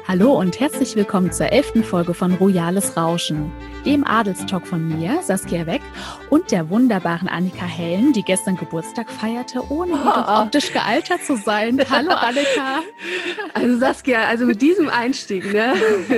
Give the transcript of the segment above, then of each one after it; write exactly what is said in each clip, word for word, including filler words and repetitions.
Hallo und herzlich willkommen zur elften Folge von Royales Rauschen, dem Adelstalk von mir, Saskia Weck, und der wunderbaren Annika Hellen, die gestern Geburtstag feierte, ohne jedoch Oh. optisch gealtert zu sein. Hallo Annika. Also Saskia, also mit diesem Einstieg, ne?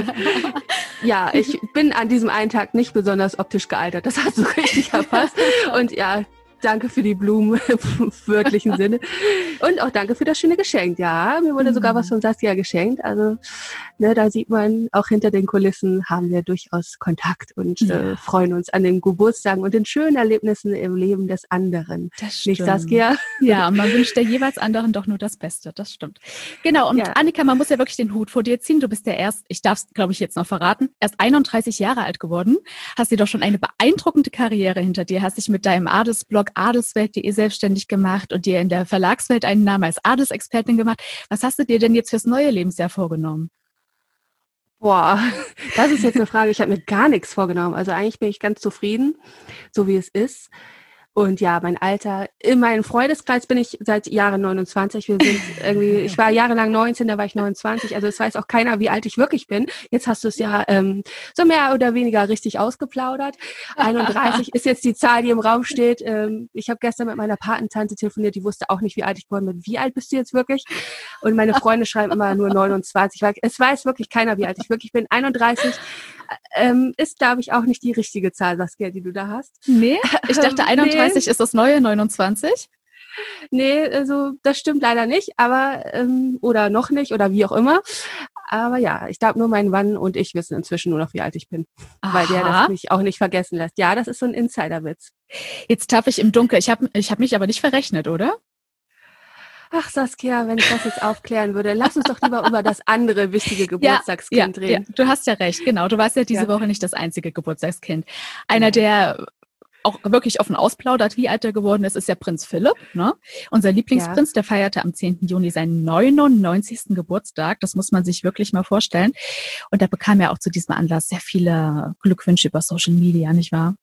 Ja, ich bin an diesem einen Tag nicht besonders optisch gealtert. Das hast du richtig erfasst. Und ja, danke für die Blumen im wörtlichen Sinne. Und auch danke für das schöne Geschenk. Ja, mir wurde sogar was von Saskia geschenkt. Also ne, da sieht man, auch hinter den Kulissen haben wir durchaus Kontakt und Ja. äh, freuen uns an den Geburtstagen und den schönen Erlebnissen im Leben des anderen. Das stimmt. Nicht, Saskia? Ja, und man wünscht der jeweils anderen doch nur das Beste. Das stimmt. Genau, und Ja. Annika, man muss ja wirklich den Hut vor dir ziehen. Du bist ja erst, ich darf es, glaube ich, jetzt noch verraten, erst einunddreißig Jahre alt geworden. Hast dir doch schon eine beeindruckende Karriere hinter dir. Hast dich mit deinem Adelsblog adelswelt punkt de selbstständig gemacht und dir in der Verlagswelt einen Namen als Adelsexpertin gemacht. Was hast du dir denn jetzt fürs neue Lebensjahr vorgenommen? Boah, das ist jetzt eine Frage. Ich habe mir gar nichts vorgenommen. Also eigentlich bin ich ganz zufrieden, so wie es ist. Und ja, mein Alter, in meinem Freundeskreis bin ich seit Jahren neunundzwanzig. Wir sind irgendwie, ich war jahrelang neunzehn, da war ich neunundzwanzig. Also es weiß auch keiner, wie alt ich wirklich bin. Jetzt hast du es ja ähm, so mehr oder weniger richtig ausgeplaudert. einunddreißig ist jetzt die Zahl, die im Raum steht. Ähm, ich habe gestern mit meiner Patentante telefoniert, die wusste auch nicht, wie alt ich geworden bin. Wie alt bist du jetzt wirklich? Und meine Freunde schreiben immer nur neunundzwanzig, weil es weiß wirklich keiner, wie alt ich wirklich bin. einunddreißig ähm, ist, glaube ich, auch nicht die richtige Zahl, Saskia, die du da hast. Nee, ich dachte Ähm, einunddreißig ist das neue neunundzwanzig. Nee, also das stimmt leider nicht, aber ähm, oder noch nicht oder wie auch immer. Aber ja, ich glaube, nur mein Mann und ich wissen inzwischen nur noch, wie alt ich bin, weil der Aha. das mich auch nicht vergessen lässt. Ja, das ist so ein Insiderwitz. Jetzt tappe ich im Dunkeln. Ich habe ich hab mich aber nicht verrechnet, oder? Ach Saskia, wenn ich das jetzt aufklären würde, lass uns doch lieber über das andere wichtige Geburtstagskind ja, reden. Ja, du hast ja recht, genau. Du warst ja diese Ja. Woche nicht das einzige Geburtstagskind. Einer, der auch wirklich offen ausplaudert, wie alt er geworden ist, ist ja Prinz Philipp. Ne? Unser Lieblingsprinz, der feierte am zehnten Juni seinen neunundneunzigsten Geburtstag. Das muss man sich wirklich mal vorstellen. Und da bekam er auch zu diesem Anlass sehr viele Glückwünsche über Social Media, nicht wahr?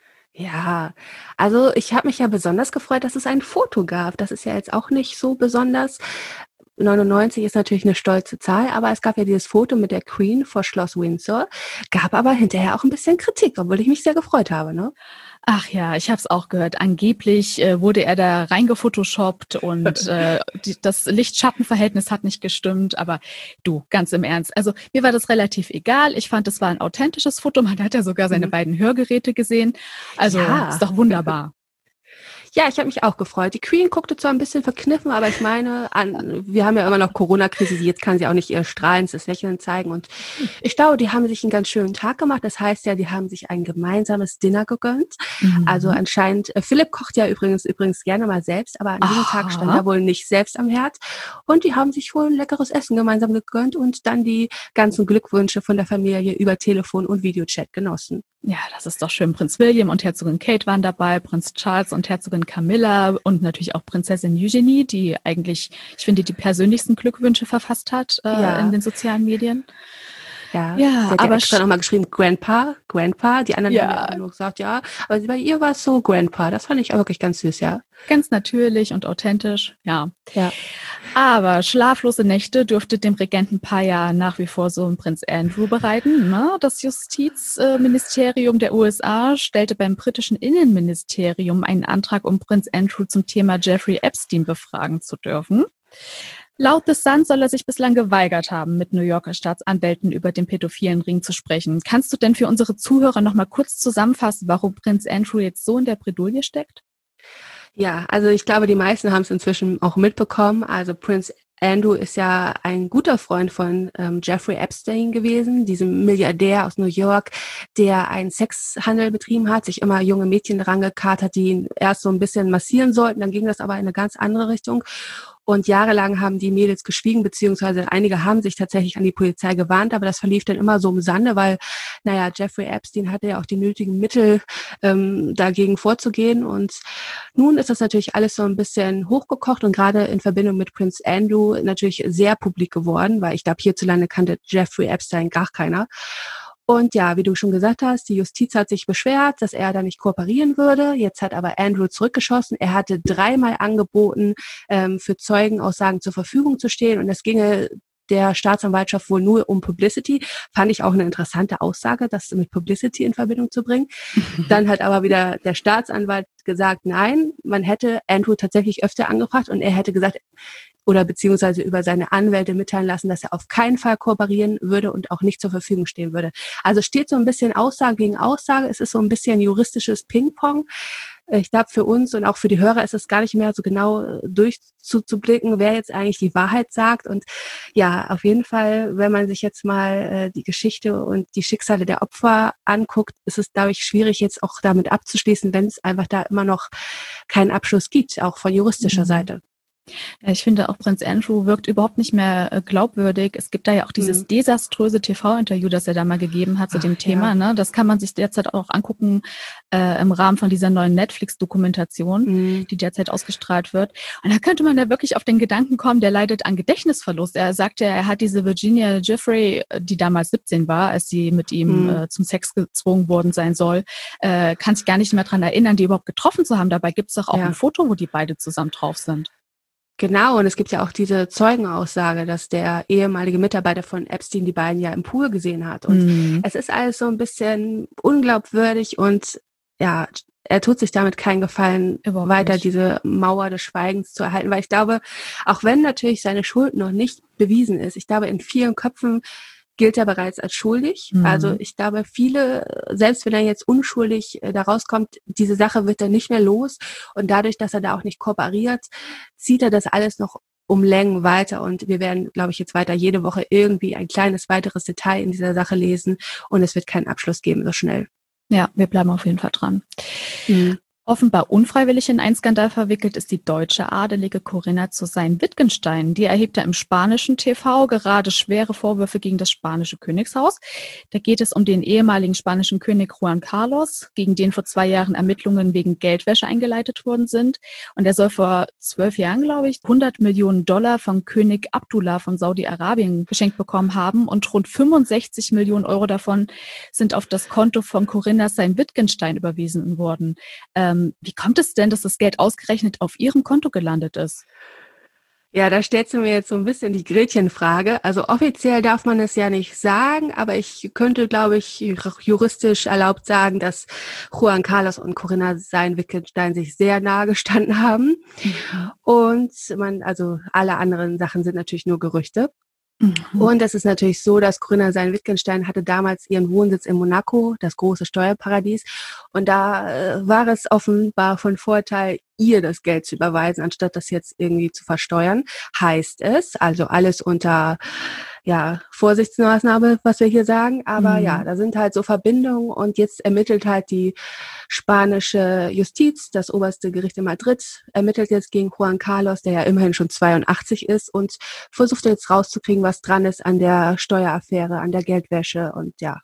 Ja, also ich habe mich ja besonders gefreut, dass es ein Foto gab. Das ist ja jetzt auch nicht so besonders. neunundneunzig ist natürlich eine stolze Zahl, aber es gab ja dieses Foto mit der Queen vor Schloss Windsor, gab aber hinterher auch ein bisschen Kritik, obwohl ich mich sehr gefreut habe, ne? Ach ja, ich habe es auch gehört. Angeblich äh, wurde er da reingefotoshoppt und äh, die, das Licht-Schatten-Verhältnis hat nicht gestimmt. Aber du, ganz im Ernst, also mir war das relativ egal. Ich fand, es war ein authentisches Foto. Man hat ja sogar seine Mhm. beiden Hörgeräte gesehen. Also Ja. ist doch wunderbar. Ja, ich habe mich auch gefreut. Die Queen guckte zwar ein bisschen verkniffen, aber ich meine, an, wir haben ja immer noch Corona-Krise, jetzt kann sie auch nicht ihr strahlendes Lächeln zeigen. Und ich glaube, die haben sich einen ganz schönen Tag gemacht. Das heißt ja, die haben sich ein gemeinsames Dinner gegönnt. Mhm. Also anscheinend, äh, Philipp kocht ja übrigens übrigens gerne mal selbst, aber an diesem Aha. Tag stand er wohl nicht selbst am Herd. Und die haben sich wohl ein leckeres Essen gemeinsam gegönnt und dann die ganzen Glückwünsche von der Familie über Telefon und Videochat genossen. Ja, das ist doch schön. Prinz William und Herzogin Kate waren dabei, Prinz Charles und Herzogin Camilla und natürlich auch Prinzessin Eugenie, die eigentlich, ich finde, die persönlichsten Glückwünsche verfasst hat äh, Ja. in den sozialen Medien. Ja, Ja, sie hat aber ja extra sch- nochmal geschrieben, Grandpa, Grandpa. Die anderen Ja. haben ja einfach nur gesagt, ja, aber bei ihr war es so Grandpa. Das fand ich auch wirklich ganz süß, ja. Ganz natürlich und authentisch, ja. Ja. Aber schlaflose Nächte dürfte dem Regenten Paya nach wie vor Sohn Prinz Andrew bereiten. Ne? Das Justizministerium der U S A stellte beim britischen Innenministerium einen Antrag, um Prinz Andrew zum Thema Jeffrey Epstein befragen zu dürfen. Laut The Sun soll er sich bislang geweigert haben, mit New Yorker Staatsanwälten über den pädophilen Ring zu sprechen. Kannst du denn für unsere Zuhörer noch mal kurz zusammenfassen, warum Prinz Andrew jetzt so in der Bredouille steckt? Ja, also ich glaube, die meisten haben es inzwischen auch mitbekommen. Also Prinz Andrew ist ja ein guter Freund von ähm, Jeffrey Epstein gewesen, diesem Milliardär aus New York, der einen Sexhandel betrieben hat, sich immer junge Mädchen rangekarrt hat, die ihn erst so ein bisschen massieren sollten. Dann ging das aber in eine ganz andere Richtung. Und jahrelang haben die Mädels geschwiegen, beziehungsweise einige haben sich tatsächlich an die Polizei gewarnt, aber das verlief dann immer so im Sande, weil, naja, Jeffrey Epstein hatte ja auch die nötigen Mittel, ähm, dagegen vorzugehen. Und nun ist das natürlich alles so ein bisschen hochgekocht und gerade in Verbindung mit Prinz Andrew natürlich sehr publik geworden, weil ich glaube, hierzulande kannte Jeffrey Epstein gar keiner. Und ja, wie du schon gesagt hast, die Justiz hat sich beschwert, dass er da nicht kooperieren würde. Jetzt hat aber Andrew zurückgeschossen. Er hatte dreimal angeboten, ähm, für Zeugenaussagen zur Verfügung zu stehen. Und es ginge der Staatsanwaltschaft wohl nur um Publicity. Fand ich auch eine interessante Aussage, das mit Publicity in Verbindung zu bringen. Dann hat aber wieder der Staatsanwalt gesagt, nein, man hätte Andrew tatsächlich öfter angefragt und er hätte gesagt, oder beziehungsweise über seine Anwälte mitteilen lassen, dass er auf keinen Fall kooperieren würde und auch nicht zur Verfügung stehen würde. Also steht so ein bisschen Aussage gegen Aussage. Es ist so ein bisschen juristisches Ping-Pong. Ich glaube, für uns und auch für die Hörer ist es gar nicht mehr so genau durchzublicken, wer jetzt eigentlich die Wahrheit sagt. Und ja, auf jeden Fall, wenn man sich jetzt mal äh, die Geschichte und die Schicksale der Opfer anguckt, ist es, glaube ich, schwierig, jetzt auch damit abzuschließen, wenn es einfach da immer noch keinen Abschluss gibt, auch von juristischer mhm. Seite. Ja, ich finde auch Prinz Andrew wirkt überhaupt nicht mehr äh, glaubwürdig. Es gibt da ja auch dieses mhm. desaströse T V-Interview, das er da mal gegeben hat zu Ach, dem Thema. Ja. Ne? Das kann man sich derzeit auch angucken äh, im Rahmen von dieser neuen Netflix-Dokumentation, mhm. die derzeit ausgestrahlt wird. Und da könnte man ja wirklich auf den Gedanken kommen, der leidet an Gedächtnisverlust. Er sagte, er hat diese Virginia Giuffre, die damals siebzehn war, als sie mit ihm mhm. äh, zum Sex gezwungen worden sein soll, äh, kann sich gar nicht mehr dran erinnern, die überhaupt getroffen zu haben. Dabei gibt es doch auch ja. ein Foto, wo die beide zusammen drauf sind. Genau, und es gibt ja auch diese Zeugenaussage, dass der ehemalige Mitarbeiter von Epstein die beiden ja im Pool gesehen hat. Und mhm. es ist alles so ein bisschen unglaubwürdig und ja, er tut sich damit keinen Gefallen, Überhaupt weiter nicht. diese Mauer des Schweigens zu erhalten. Weil ich glaube, auch wenn natürlich seine Schuld noch nicht bewiesen ist, ich glaube, in vielen Köpfen gilt er bereits als schuldig. Mhm. Also ich glaube, viele, selbst wenn er jetzt unschuldig äh, da rauskommt, diese Sache wird er nicht mehr los. Und dadurch, dass er da auch nicht kooperiert, zieht er das alles noch um Längen weiter. Und wir werden, glaube ich, jetzt weiter jede Woche irgendwie ein kleines weiteres Detail in dieser Sache lesen. Und es wird keinen Abschluss geben so schnell. Ja, wir bleiben auf jeden Fall dran. Mhm. Offenbar unfreiwillig in einen Skandal verwickelt ist die deutsche Adelige Corinna zu Sayn-Wittgenstein. Die erhebt ja im spanischen T V gerade schwere Vorwürfe gegen das spanische Königshaus. Da geht es um den ehemaligen spanischen König Juan Carlos, gegen den vor zwei Jahren Ermittlungen wegen Geldwäsche eingeleitet worden sind. Und er soll vor zwölf Jahren, glaube ich, hundert Millionen Dollar von König Abdullah von Saudi-Arabien geschenkt bekommen haben. Und rund fünfundsechzig Millionen Euro davon sind auf das Konto von Corinna Sayn-Wittgenstein überwiesen worden. Ähm, Wie kommt es denn, dass das Geld ausgerechnet auf Ihrem Konto gelandet ist? Ja, da stellst du mir jetzt so ein bisschen die Gretchenfrage. Also offiziell darf man es ja nicht sagen, aber ich könnte, glaube ich, juristisch erlaubt sagen, dass Juan Carlos und Corinna Sayn-Wittgenstein sich sehr nahe gestanden haben. Mhm. Und man, also alle anderen Sachen sind natürlich nur Gerüchte. Mhm. Und es ist natürlich so, dass Corinna Sayn-Wittgenstein hatte damals ihren Wohnsitz in Monaco, das große Steuerparadies. Und da äh, war es offenbar von Vorteil, ihr das Geld zu überweisen, anstatt das jetzt irgendwie zu versteuern. Heißt es, also alles unter ja Vorsichtsmaßnahme, was wir hier sagen. Aber mhm. ja, da sind halt so Verbindungen und jetzt ermittelt halt die spanische Justiz, das oberste Gericht in Madrid, ermittelt jetzt gegen Juan Carlos, der ja immerhin schon zweiundachtzig ist und versucht jetzt rauszukriegen, was dran ist an der Steueraffäre, an der Geldwäsche und ja,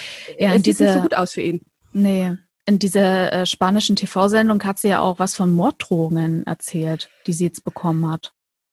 ja es diese, sieht nicht so gut aus für ihn. Nee. In dieser äh, spanischen T V-Sendung hat sie ja auch was von Morddrohungen erzählt, die sie jetzt bekommen hat.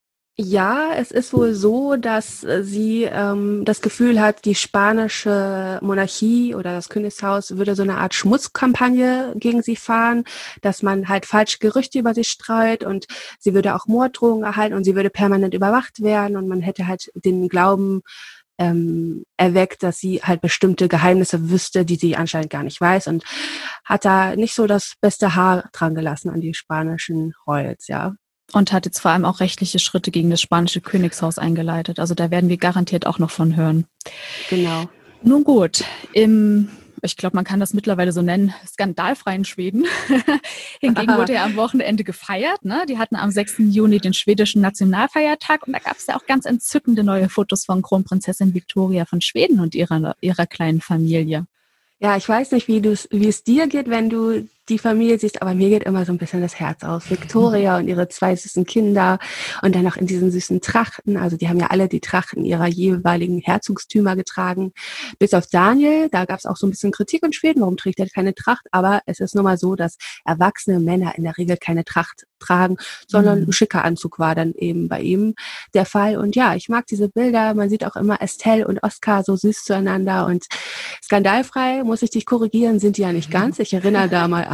Ja, es ist wohl so, dass äh, sie ähm, das Gefühl hat, die spanische Monarchie oder das Königshaus würde so eine Art Schmutzkampagne gegen sie fahren, dass man halt falsche Gerüchte über sie streut und sie würde auch Morddrohungen erhalten und sie würde permanent überwacht werden und man hätte halt den Glauben ähm, erweckt, dass sie halt bestimmte Geheimnisse wüsste, die sie anscheinend gar nicht weiß und hat da nicht so das beste Haar dran gelassen an die spanischen Royals, ja. Und hat jetzt vor allem auch rechtliche Schritte gegen das spanische Königshaus eingeleitet. Also da werden wir garantiert auch noch von hören. Genau. Nun gut, im, ich glaube, man kann das mittlerweile so nennen, skandalfreien Schweden. Hingegen wurde ja am Wochenende gefeiert. Ne? Die hatten am sechsten Juni den schwedischen Nationalfeiertag und da gab es ja auch ganz entzückende neue Fotos von Kronprinzessin Victoria von Schweden und ihrer, ihrer kleinen Familie. Ja, ich weiß nicht, wie, wie es dir geht, wenn du die Familie siehst, aber mir geht immer so ein bisschen das Herz auf. Victoria und ihre zwei süßen Kinder und dann noch in diesen süßen Trachten. Also die haben ja alle die Trachten ihrer jeweiligen Herzogstümer getragen. Bis auf Daniel, da gab es auch so ein bisschen Kritik in Schweden, warum trägt er keine Tracht? Aber es ist nun mal so, dass erwachsene Männer in der Regel keine Tracht tragen, sondern mhm. ein schicker Anzug war dann eben bei ihm der Fall. Und ja, ich mag diese Bilder. Man sieht auch immer Estelle und Oscar so süß zueinander und skandalfrei, muss ich dich korrigieren, sind die ja nicht ganz. Ich erinnere da mal an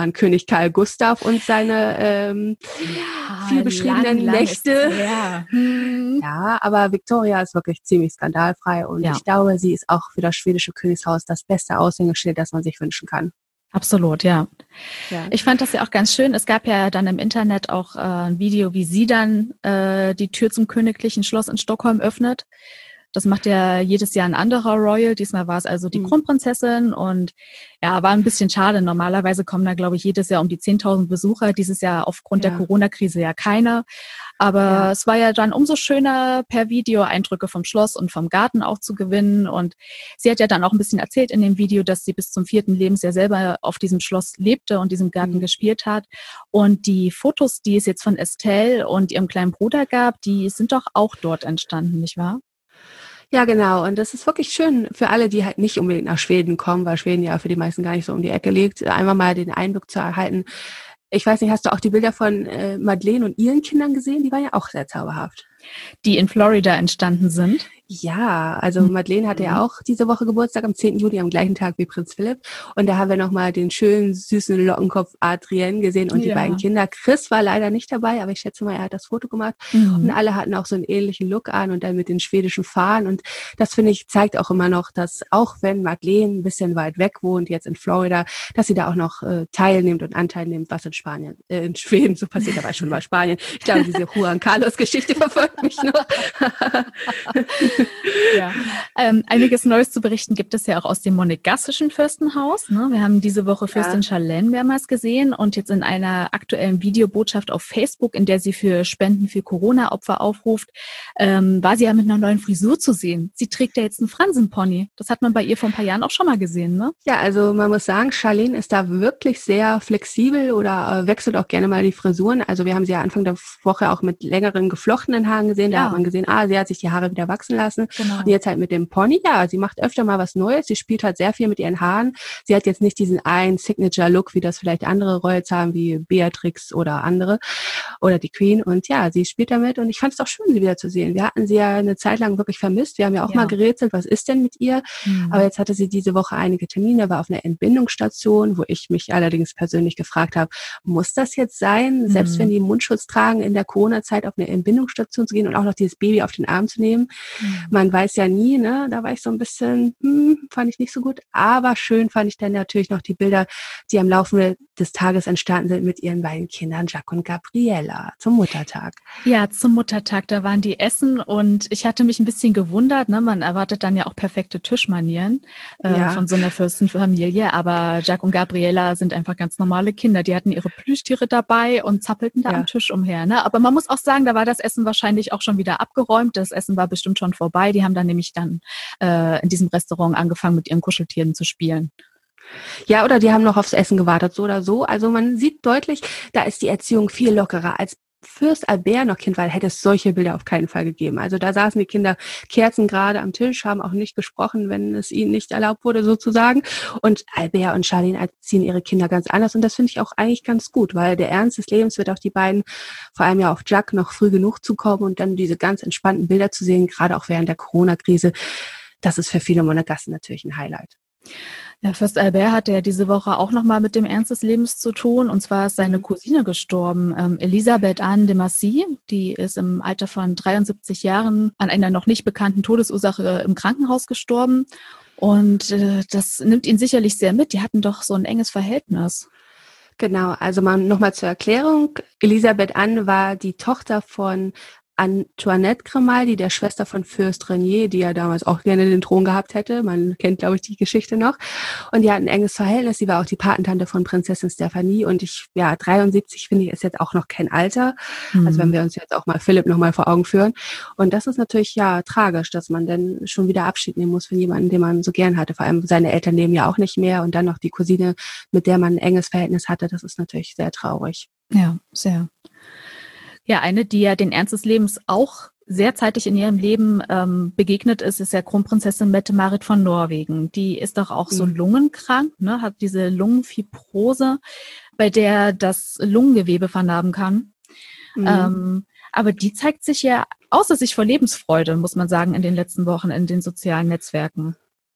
an König Karl Gustav und seine ähm, Ja, viel beschriebenen lang, lang ist Nächte. es her. Hm. Ja, aber Victoria ist wirklich ziemlich skandalfrei und Ja. ich glaube, sie ist auch für das schwedische Königshaus das beste Aushängeschild, das man sich wünschen kann. Absolut, ja. Ja. Ich fand das ja auch ganz schön. Es gab ja dann im Internet auch äh, ein Video, wie sie dann äh, die Tür zum königlichen Schloss in Stockholm öffnet. Das macht ja jedes Jahr ein anderer Royal. Diesmal war es also die Mhm. Kronprinzessin und ja, war ein bisschen schade. Normalerweise kommen da, glaube ich, jedes Jahr um die zehntausend Besucher. Dieses Jahr aufgrund Ja. der Corona-Krise ja keine. Aber Ja. es war ja dann umso schöner, per Video Eindrücke vom Schloss und vom Garten auch zu gewinnen. Und sie hat ja dann auch ein bisschen erzählt in dem Video, dass sie bis zum vierten Lebensjahr selber auf diesem Schloss lebte und diesem Garten Mhm. gespielt hat. Und die Fotos, die es jetzt von Estelle und ihrem kleinen Bruder gab, die sind doch auch dort entstanden, nicht wahr? Ja, genau. Und das ist wirklich schön für alle, die halt nicht unbedingt nach Schweden kommen, weil Schweden ja für die meisten gar nicht so um die Ecke liegt, einmal mal den Eindruck zu erhalten. Ich weiß nicht, hast du auch die Bilder von äh, Madeleine und ihren Kindern gesehen? Die waren ja auch sehr zauberhaft. Die in Florida entstanden sind. Ja, also Madeleine hatte ja auch diese Woche Geburtstag am zehnten Juli, am gleichen Tag wie Prinz Philipp. Und da haben wir nochmal den schönen, süßen Lockenkopf Adrienne gesehen und die Ja. beiden Kinder. Chris war leider nicht dabei, aber ich schätze mal, er hat das Foto gemacht. Mhm. Und alle hatten auch so einen ähnlichen Look an und dann mit den schwedischen Fahnen. Und das, finde ich, zeigt auch immer noch, dass auch wenn Madeleine ein bisschen weit weg wohnt, jetzt in Florida, dass sie da auch noch äh, teilnimmt und Anteil nimmt, was in Spanien, äh, in Schweden so passiert, aber schon bei Spanien. Ich glaube, diese Juan Carlos-Geschichte verfolgt mich noch. Ja. Ähm, einiges Neues zu berichten gibt es ja auch aus dem monegassischen Fürstenhaus. Ne? Wir haben diese Woche Fürstin Ja. Charlene mehrmals gesehen und jetzt in einer aktuellen Videobotschaft auf Facebook, in der sie für Spenden für Corona-Opfer aufruft, ähm, war sie ja mit einer neuen Frisur zu sehen. Sie trägt ja jetzt einen Fransenpony. Das hat man bei ihr vor ein paar Jahren auch schon mal gesehen, ne? Ja, also man muss sagen, Charlene ist da wirklich sehr flexibel oder äh, wechselt auch gerne mal die Frisuren. Also wir haben sie ja Anfang der Woche auch mit längeren geflochtenen Haaren gesehen. Da Ja. hat man gesehen, ah, sie hat sich die Haare wieder wachsen lassen. Genau. Und jetzt halt mit dem Pony, ja, sie macht öfter mal was Neues. Sie spielt halt sehr viel mit ihren Haaren. Sie hat jetzt nicht diesen einen Signature-Look, wie das vielleicht andere Royals haben, wie Beatrix oder andere oder die Queen. Und ja, sie spielt damit und ich fand es auch schön, sie wieder zu sehen. Wir hatten sie ja eine Zeit lang wirklich vermisst. Wir haben ja auch Ja. mal gerätselt, was ist denn mit ihr? Mhm. Aber jetzt hatte sie diese Woche einige Termine, war auf einer Entbindungsstation, wo ich mich allerdings persönlich gefragt habe, muss das jetzt sein, selbst Mhm. wenn die Mundschutz tragen, in der Corona-Zeit auf eine Entbindungsstation zu gehen und auch noch dieses Baby auf den Arm zu nehmen? Mhm. Man weiß ja nie, ne? Da war ich so ein bisschen, hm, fand ich nicht so gut. Aber schön fand ich dann natürlich noch die Bilder, die am Laufe des Tages entstanden sind mit ihren beiden Kindern, Jack und Gabriella, zum Muttertag. Ja, zum Muttertag, da waren die Essen und ich hatte mich ein bisschen gewundert, ne? Man erwartet dann ja auch perfekte Tischmanieren äh, Ja. von so einer Fürstenfamilie, aber Jack und Gabriella sind einfach ganz normale Kinder. Die hatten ihre Plüschtiere dabei und zappelten da Ja. am Tisch umher, ne? Aber man muss auch sagen, da war das Essen wahrscheinlich auch schon wieder abgeräumt. Das Essen war bestimmt schon vorbei. Die haben dann nämlich dann äh, in diesem Restaurant angefangen, mit ihren Kuscheltieren zu spielen. Ja, oder die haben noch aufs Essen gewartet, so oder so. Also man sieht deutlich, da ist die Erziehung viel lockerer. Als Fürst Albert noch Kind war, hätte es solche Bilder auf keinen Fall gegeben. Also da saßen die Kinder Kerzen gerade am Tisch, haben auch nicht gesprochen, wenn es ihnen nicht erlaubt wurde, sozusagen. Und Albert und Charlene erziehen ihre Kinder ganz anders. Und das finde ich auch eigentlich ganz gut, weil der Ernst des Lebens wird auch die beiden, vor allem ja auf Jack, noch früh genug zukommen und dann diese ganz entspannten Bilder zu sehen, gerade auch während der Corona-Krise. Das ist für viele Monegassen natürlich ein Highlight. Ja, Fürst Albert hatte ja diese Woche auch nochmal mit dem Ernst des Lebens zu tun. Und zwar ist seine Cousine gestorben, ähm, Elisabeth Anne de Massy. Die ist im Alter von dreiundsiebzig Jahren an einer noch nicht bekannten Todesursache im Krankenhaus gestorben. Und äh, das nimmt ihn sicherlich sehr mit. Die hatten doch so ein enges Verhältnis. Genau, also mal nochmal zur Erklärung. Elisabeth Anne war die Tochter von Antoinette Grimaldi, der Schwester von Fürst Renier, die ja damals auch gerne den Thron gehabt hätte. Man kennt, glaube ich, die Geschichte noch. Und die hatten ein enges Verhältnis. Sie war auch die Patentante von Prinzessin Stephanie. Und ich, ja, dreiundsiebzig finde ich, ist jetzt auch noch kein Alter. Mhm. Also wenn wir uns jetzt auch mal Philipp noch mal vor Augen führen. Und das ist natürlich, ja, tragisch, dass man dann schon wieder Abschied nehmen muss von jemandem, den man so gern hatte. Vor allem seine Eltern leben ja auch nicht mehr. Und dann noch die Cousine, mit der man ein enges Verhältnis hatte. Das ist natürlich sehr traurig. Ja, sehr. Ja, eine, die ja den Ernst des Lebens auch sehr zeitig in ihrem Leben ähm, begegnet ist, ist ja Kronprinzessin Mette-Marit von Norwegen. Die ist doch auch so Mhm. lungenkrank, ne, hat diese Lungenfibrose, bei der das Lungengewebe vernarben kann. Mhm. Ähm, aber die zeigt sich ja außer sich vor Lebensfreude, muss man sagen, in den letzten Wochen in den sozialen Netzwerken.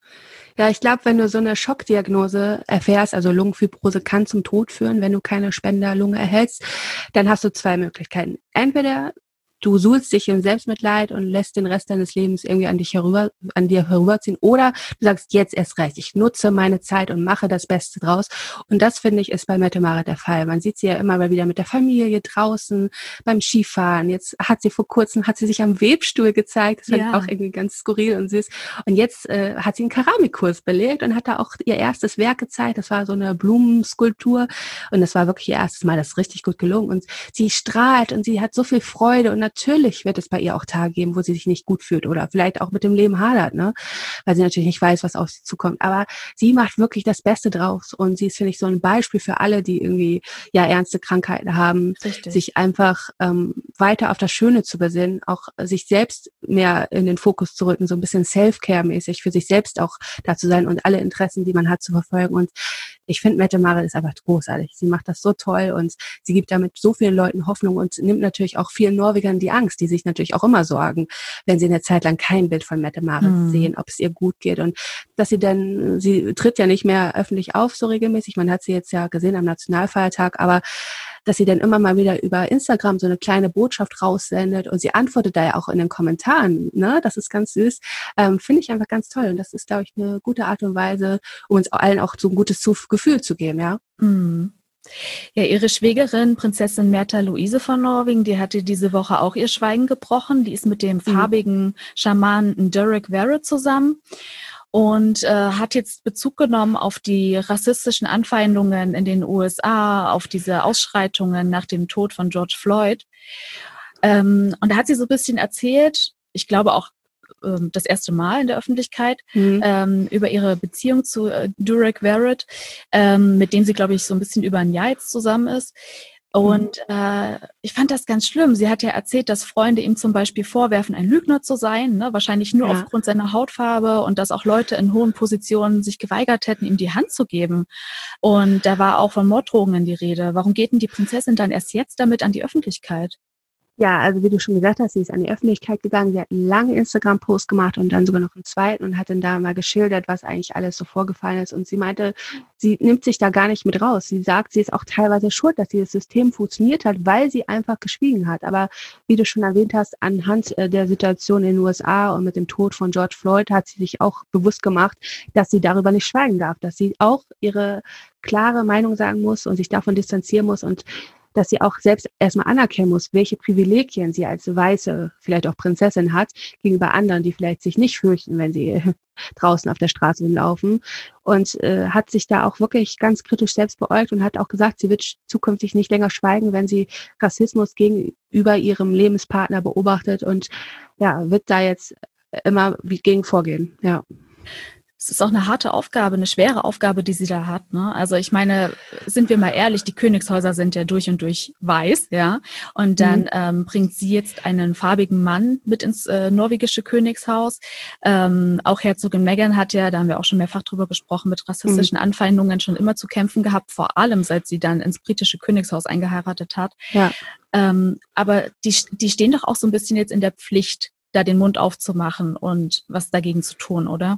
Ja, ich glaube, wenn du so eine Schockdiagnose erfährst, also Lungenfibrose kann zum Tod führen, wenn du keine Spenderlunge erhältst, dann hast du zwei Möglichkeiten. Entweder du suhlst dich im Selbstmitleid und lässt den Rest deines Lebens irgendwie an dich herüber, an dir herüberziehen. Oder du sagst, jetzt erst recht, ich nutze meine Zeit und mache das Beste draus. Und das, finde ich, ist bei Mette Marit der Fall. Man sieht sie ja immer mal wieder mit der Familie draußen, beim Skifahren. Jetzt hat sie vor kurzem, hat sie sich am Webstuhl gezeigt. Das fand ich auch irgendwie ganz skurril und süß. Und jetzt äh, hat sie einen Keramikkurs belegt und hat da auch ihr erstes Werk gezeigt. Das war so eine Blumenskulptur. Und das war wirklich ihr erstes Mal. Das ist richtig gut gelungen. Und sie strahlt und sie hat so viel Freude. Und natürlich wird es bei ihr auch Tage geben, wo sie sich nicht gut fühlt oder vielleicht auch mit dem Leben hadert, ne? Weil sie natürlich nicht weiß, was auf sie zukommt. Aber sie macht wirklich das Beste draus und sie ist, finde ich, so ein Beispiel für alle, die irgendwie ja ernste Krankheiten haben, Richtig. sich einfach ähm, weiter auf das Schöne zu besinnen, auch sich selbst mehr in den Fokus zu rücken, so ein bisschen Self-Care-mäßig für sich selbst auch da zu sein und alle Interessen, die man hat, zu verfolgen. Und ich finde, Mette Marit ist einfach großartig. Sie macht das so toll und sie gibt damit so vielen Leuten Hoffnung und nimmt natürlich auch vielen Norwegern die Angst, die sich natürlich auch immer sorgen, wenn sie eine Zeit lang kein Bild von Mette Marit hm. sehen, ob es ihr gut geht und dass sie dann, sie tritt ja nicht mehr öffentlich auf so regelmäßig, man hat sie jetzt ja gesehen am Nationalfeiertag, aber dass sie dann immer mal wieder über Instagram so eine kleine Botschaft raussendet und sie antwortet da ja auch in den Kommentaren, ne, das ist ganz süß, ähm, finde ich einfach ganz toll und das ist, glaube ich, eine gute Art und Weise, um uns allen auch so ein gutes Gefühl zu geben, ja. Mhm. Ja, ihre Schwägerin, Prinzessin Märtha Louise von Norwegen, die hatte diese Woche auch ihr Schweigen gebrochen. Die ist mit dem farbigen Schamanen Durek Verrett zusammen und äh, hat jetzt Bezug genommen auf die rassistischen Anfeindungen in den U S A, auf diese Ausschreitungen nach dem Tod von George Floyd. Ähm, und da hat sie so ein bisschen erzählt, ich glaube auch das erste Mal in der Öffentlichkeit, mhm. ähm, über ihre Beziehung zu äh, Durek Verrett, ähm, mit dem sie, glaube ich, so ein bisschen über ein Jahr jetzt zusammen ist. Und mhm. äh, ich fand das ganz schlimm. Sie hat ja erzählt, dass Freunde ihm zum Beispiel vorwerfen, ein Lügner zu sein, ne? Wahrscheinlich nur ja. aufgrund seiner Hautfarbe und dass auch Leute in hohen Positionen sich geweigert hätten, ihm die Hand zu geben. Und da war auch von Morddrohungen die Rede. Warum geht denn die Prinzessin dann erst jetzt damit an die Öffentlichkeit? Ja, also wie du schon gesagt hast, sie ist an die Öffentlichkeit gegangen, sie hat einen langen Instagram-Post gemacht und dann sogar noch einen zweiten und hat dann da mal geschildert, was eigentlich alles so vorgefallen ist. Und sie meinte, sie nimmt sich da gar nicht mit raus. Sie sagt, sie ist auch teilweise schuld, dass dieses System funktioniert hat, weil sie einfach geschwiegen hat. Aber wie du schon erwähnt hast, anhand der Situation in den U S A und mit dem Tod von George Floyd hat sie sich auch bewusst gemacht, dass sie darüber nicht schweigen darf, dass sie auch ihre klare Meinung sagen muss und sich davon distanzieren muss und dass sie auch selbst erstmal anerkennen muss, welche Privilegien sie als weiße, vielleicht auch Prinzessin hat, gegenüber anderen, die vielleicht sich nicht fürchten, wenn sie draußen auf der Straße laufen. Und äh, hat sich da auch wirklich ganz kritisch selbst beäugt und hat auch gesagt, sie wird zukünftig nicht länger schweigen, wenn sie Rassismus gegenüber ihrem Lebenspartner beobachtet und ja, wird da jetzt immer gegen vorgehen, ja. Es ist auch eine harte Aufgabe, eine schwere Aufgabe, die sie da hat, ne? Also ich meine, sind wir mal ehrlich, die Königshäuser sind ja durch und durch weiß, ja. Und dann mhm. ähm, bringt sie jetzt einen farbigen Mann mit ins äh, norwegische Königshaus. Ähm, auch Herzogin Meghan hat ja, da haben wir auch schon mehrfach drüber gesprochen, mit rassistischen mhm. Anfeindungen schon immer zu kämpfen gehabt, vor allem seit sie dann ins britische Königshaus eingeheiratet hat. Ja. Ähm, aber die, die stehen doch auch so ein bisschen jetzt in der Pflicht, da den Mund aufzumachen und was dagegen zu tun, oder?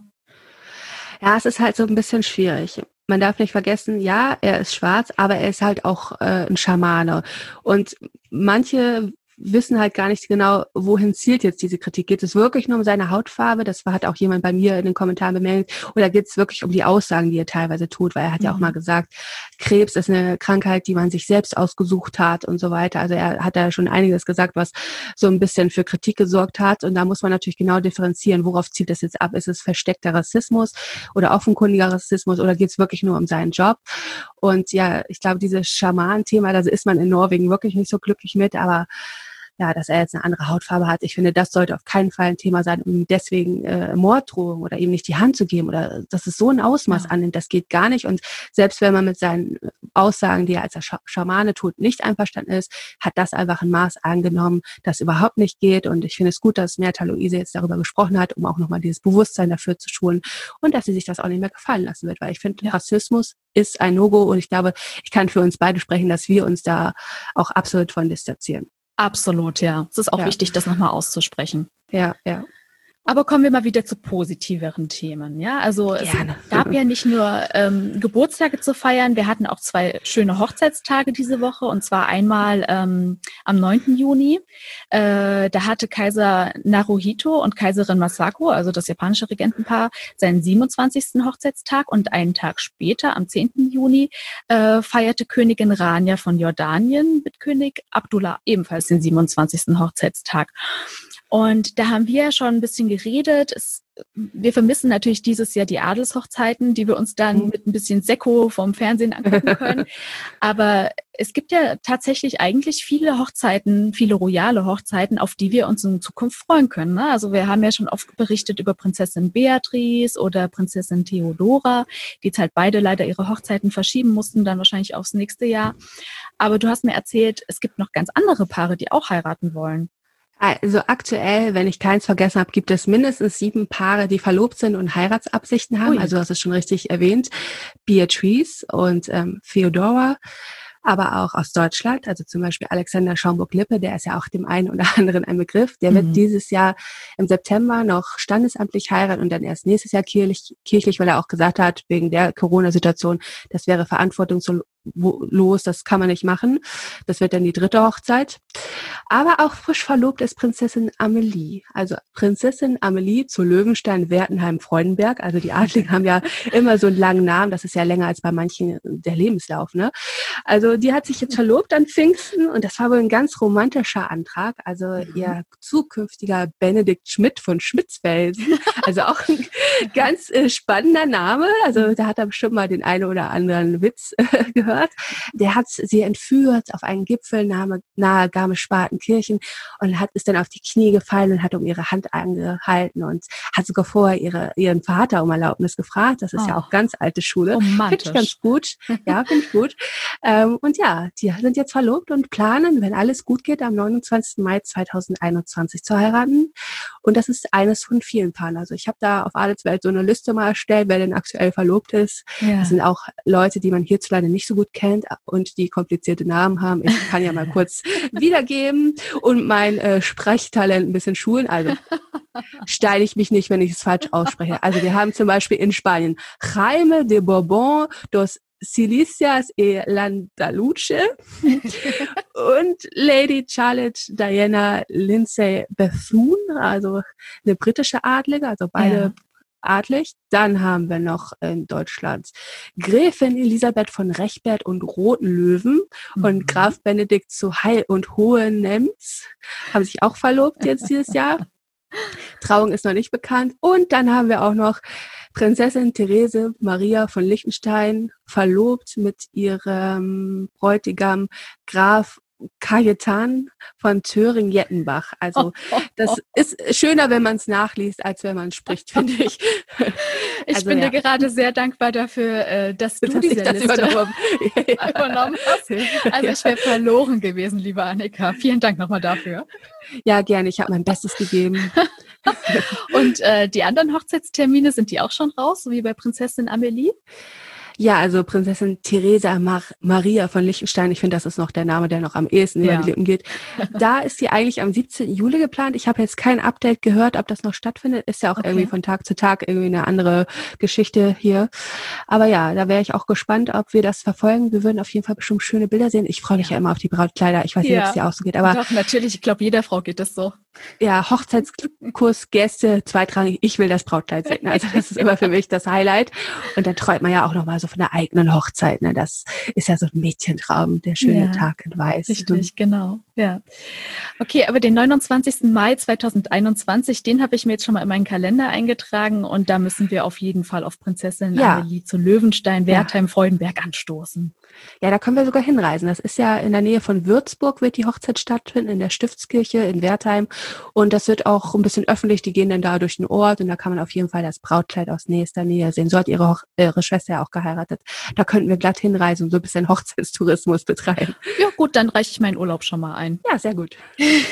Ja, es ist halt so ein bisschen schwierig. Man darf nicht vergessen, ja, er ist schwarz, aber er ist halt auch äh, ein Schamane. Und manche wissen halt gar nicht genau, wohin zielt jetzt diese Kritik. Geht es wirklich nur um seine Hautfarbe? Das hat auch jemand bei mir in den Kommentaren bemängelt. Oder geht es wirklich um die Aussagen, die er teilweise tut? Weil er hat mhm. ja auch mal gesagt, Krebs ist eine Krankheit, die man sich selbst ausgesucht hat und so weiter. Also er hat da schon einiges gesagt, was so ein bisschen für Kritik gesorgt hat. Und da muss man natürlich genau differenzieren, worauf zielt das jetzt ab? Ist es versteckter Rassismus oder offenkundiger Rassismus oder geht es wirklich nur um seinen Job? Und ja, ich glaube, dieses Schaman-Thema, da ist man in Norwegen wirklich nicht so glücklich mit, aber ja, dass er jetzt eine andere Hautfarbe hat. Ich finde, das sollte auf keinen Fall ein Thema sein, um ihm deswegen äh, Morddrohung oder ihm nicht die Hand zu geben oder dass es so ein Ausmaß ja. annimmt, das geht gar nicht. Und selbst wenn man mit seinen Aussagen, die er als Sch- Schamane tut, nicht einverstanden ist, hat das einfach ein Maß angenommen, das überhaupt nicht geht. Und ich finde es gut, dass Märtha Louise jetzt darüber gesprochen hat, um auch nochmal dieses Bewusstsein dafür zu schulen und dass sie sich das auch nicht mehr gefallen lassen wird, weil ich finde, ja. Rassismus ist ein No-Go und ich glaube, ich kann für uns beide sprechen, dass wir uns da auch absolut von distanzieren. Absolut, ja. Es ist auch ja. wichtig, das nochmal auszusprechen. Ja, ja. Aber kommen wir mal wieder zu positiveren Themen. Ja, also Gerne. Es gab ja nicht nur ähm, Geburtstage zu feiern, wir hatten auch zwei schöne Hochzeitstage diese Woche. Und zwar einmal ähm, am neunten Juni. Äh, da hatte Kaiser Naruhito und Kaiserin Masako, also das japanische Regentenpaar, seinen siebenundzwanzigsten Hochzeitstag. Und einen Tag später, am zehnten Juni, äh, feierte Königin Rania von Jordanien mit König Abdullah ebenfalls den siebenundzwanzigsten Hochzeitstag. Und da haben wir schon ein bisschen geredet. Es, wir vermissen natürlich dieses Jahr die Adelshochzeiten, die wir uns dann mit ein bisschen Sekko vom Fernsehen angucken können. Aber es gibt ja tatsächlich eigentlich viele Hochzeiten, viele royale Hochzeiten, auf die wir uns in Zukunft freuen können. Ne? Also wir haben ja schon oft berichtet über Prinzessin Beatrice oder Prinzessin Theodora, die jetzt halt beide leider ihre Hochzeiten verschieben mussten, dann wahrscheinlich aufs nächste Jahr. Aber du hast mir erzählt, es gibt noch ganz andere Paare, die auch heiraten wollen. Also aktuell, wenn ich keins vergessen habe, gibt es mindestens sieben Paare, die verlobt sind und Heiratsabsichten haben. Ui. Also das ist schon richtig erwähnt. Beatrice und ähm, Theodora, aber auch aus Deutschland, also zum Beispiel Alexander Schaumburg-Lippe, der ist ja auch dem einen oder anderen ein Begriff. Der mhm. wird dieses Jahr im September noch standesamtlich heiraten und dann erst nächstes Jahr kirchlich, kirchlich, weil er auch gesagt hat, wegen der Corona-Situation, das wäre verantwortungslos, das kann man nicht machen. Das wird dann die dritte Hochzeit. Aber auch frisch verlobt ist Prinzessin Amelie. Also Prinzessin Amelie zu Löwenstein-Wertenheim-Freudenberg. Also die Adligen haben ja immer so einen langen Namen. Das ist ja länger als bei manchen der Lebenslauf, ne? Also die hat sich jetzt verlobt an Pfingsten und das war wohl ein ganz romantischer Antrag. Also mhm. ihr zukünftiger Benedikt Schmidt von Schmitzfelsen. Also auch ein ganz äh, spannender Name. Also da hat er bestimmt mal den einen oder anderen Witz äh, gehört. Der hat sie entführt auf einen Gipfel nahe, nahe Garmisch-Partenkirchen und hat ist dann auf die Knie gefallen und hat um ihre Hand angehalten und hat sogar vorher ihre, ihren Vater um Erlaubnis gefragt. Das ist oh. ja auch ganz alte Schule. Finde ich ganz gut. Ja, finde ich gut. Ähm, und ja, die sind jetzt verlobt und planen, wenn alles gut geht, am neunundzwanzigsten Mai zweitausendeinundzwanzig zu heiraten. Und das ist eines von vielen Paaren. Also ich habe da auf Adelswelt so eine Liste mal erstellt, wer denn aktuell verlobt ist. Ja. Das sind auch Leute, die man hierzulande nicht so gut kennt und die komplizierte Namen haben. Ich kann ja mal kurz wiedergeben und mein äh, Sprechtalent ein bisschen schulen. Also steile ich mich nicht, wenn ich es falsch ausspreche. Also wir haben zum Beispiel in Spanien Jaime de Bourbon dos Silicias e Landaluce und Lady Charlotte Diana Lindsay Bethune, also eine britische Adlige, also beide ja. adlig. Dann haben wir noch in Deutschland Gräfin Elisabeth von Rechberg und Rotenlöwen mhm. und Graf Benedikt zu Heil und Hohenems haben sich auch verlobt jetzt dieses Jahr. Trauung ist noch nicht bekannt. Und dann haben wir auch noch Prinzessin Therese Maria von Liechtenstein, verlobt mit ihrem Bräutigam Graf Cajetan von Thöring-Jettenbach. Also das ist schöner, wenn man es nachliest, als wenn man es spricht, finde ich. Ich also, bin ja. dir gerade sehr dankbar dafür, dass du diese das Liste übernommen, übernommen hast. Also ich wäre verloren gewesen, liebe Annika. Vielen Dank nochmal dafür. Ja, gerne. Ich habe mein Bestes gegeben. Und äh, die anderen Hochzeitstermine, sind die auch schon raus, so wie bei Prinzessin Amelie? Ja, also Prinzessin Theresa Mar- Maria von Liechtenstein, ich finde, das ist noch der Name, der noch am ehesten ja. über die Lippen geht. Da ist sie eigentlich am siebzehnten Juli geplant. Ich habe jetzt kein Update gehört, ob das noch stattfindet. Ist ja auch okay. irgendwie von Tag zu Tag irgendwie eine andere Geschichte hier. Aber ja, da wäre ich auch gespannt, ob wir das verfolgen. Wir würden auf jeden Fall bestimmt schöne Bilder sehen. Ich freue mich ja. ja immer auf die Brautkleider. Ich weiß ja. nicht, ob es dir auch so geht. Aber doch, natürlich. Ich glaube, jeder Frau geht das so. Ja, Hochzeitskurs, Gäste, zweitrangig. Ich will das Brautkleid sehen. Also das ist immer für mich das Highlight. Und dann träumt man ja auch nochmal so von der eigenen Hochzeit. Ne? Das ist ja so ein Mädchentraum, der schöne ja, Tag in Weiß. Richtig, genau. Ja. Okay, aber den neunundzwanzigsten Mai zweitausendeinundzwanzig, den habe ich mir jetzt schon mal in meinen Kalender eingetragen und da müssen wir auf jeden Fall auf Prinzessin ja. Amelie zu Löwenstein, Wertheim, ja. Freudenberg anstoßen. Ja, da können wir sogar hinreisen. Das ist ja in der Nähe von Würzburg, wird die Hochzeit stattfinden, in der Stiftskirche in Wertheim. Und das wird auch ein bisschen öffentlich. Die gehen dann da durch den Ort und da kann man auf jeden Fall das Brautkleid aus nächster Nähe sehen. So hat ihre, Hoch- ihre Schwester ja auch geheiratet. Da könnten wir glatt hinreisen und so ein bisschen Hochzeitstourismus betreiben. Ja gut, dann reiche ich meinen Urlaub schon mal ein. Ja, sehr gut.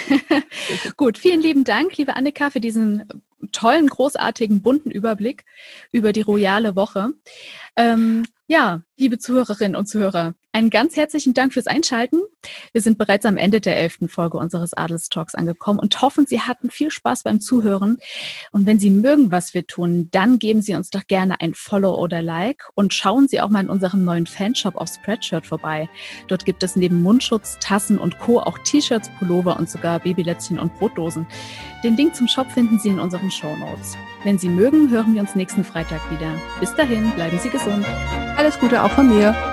Gut, vielen lieben Dank, liebe Annika, für diesen tollen, großartigen, bunten Überblick über die royale Woche. Ähm, ja, liebe Zuhörerinnen und Zuhörer, Einen ganz herzlichen Dank fürs Einschalten. Wir sind bereits am Ende der elften Folge unseres Adelstalks angekommen und hoffen, Sie hatten viel Spaß beim Zuhören. Und wenn Sie mögen, was wir tun, dann geben Sie uns doch gerne ein Follow oder Like und schauen Sie auch mal in unserem neuen Fanshop auf Spreadshirt vorbei. Dort gibt es neben Mundschutz, Tassen und Co. auch T-Shirts, Pullover und sogar Babylätzchen und Brotdosen. Den Link zum Shop finden Sie in unseren Shownotes. Wenn Sie mögen, hören wir uns nächsten Freitag wieder. Bis dahin, bleiben Sie gesund. Alles Gute auch von mir.